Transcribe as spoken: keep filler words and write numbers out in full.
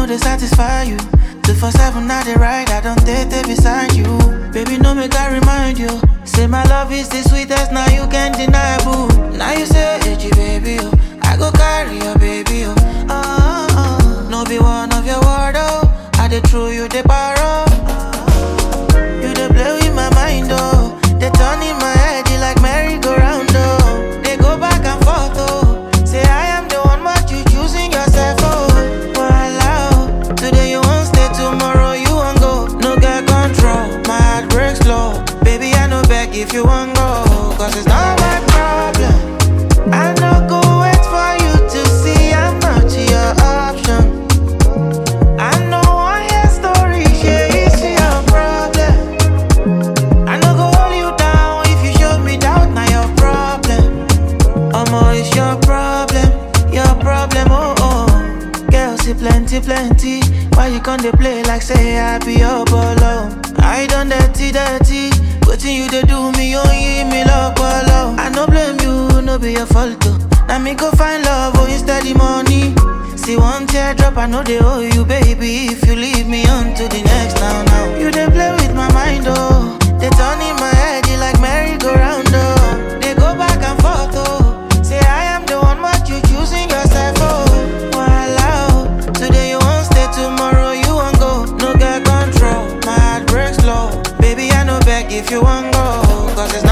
they satisfy you. Two for seven, now they ride, I don't date they beside you. Baby, no make I remind you. Say my love is the sweetest, now you can't deny, boo. Now you say, hey, G, baby, oh, I go carry your baby, oh. Oh, oh, oh. No be one of your word, oh. I dey throw you the barrow. You dey play with my mind, oh. They turn in my head, you like merry-go-round, oh. They go back and forth, oh. Say I am the one, but you choosing yourself, oh. Voila, oh. Today you won't stay, tomorrow you won't go. No get control, my heart breaks slow. Baby, I know beg if you won't go, cause it's not my problem. I no go wait for you to see I'm not your option. I know one your story, yeah, it's your problem. I no go hold you down if you show me doubt, now your problem. Omo, it's your problem, your problem, oh oh. Girl, see plenty, plenty. Why you can't they play like say I be your bolo? I done dirty, dirty. Wetin you dey do me, oh, you me love, bolo. I no blame you, no be your fault, oh. Now me go find love, oh, instead the money. See one teardrop, I know they owe you, baby. If you leave me on to the next, now, now. You dey play with my mind, oh. They turn in my head, you like merry-go-round, oh. They go back and forth, oh. Say I am the one, but you choosing yourself, oh. Voila, oh. Today you won't stay, tomorrow you won't go. No get control, my heart breaks slow. Baby, I know beg if you won't go, cause it's